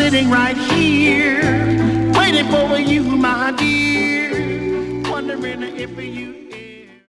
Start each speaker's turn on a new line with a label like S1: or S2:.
S1: sitting right here, waiting for you, my dear, wondering if you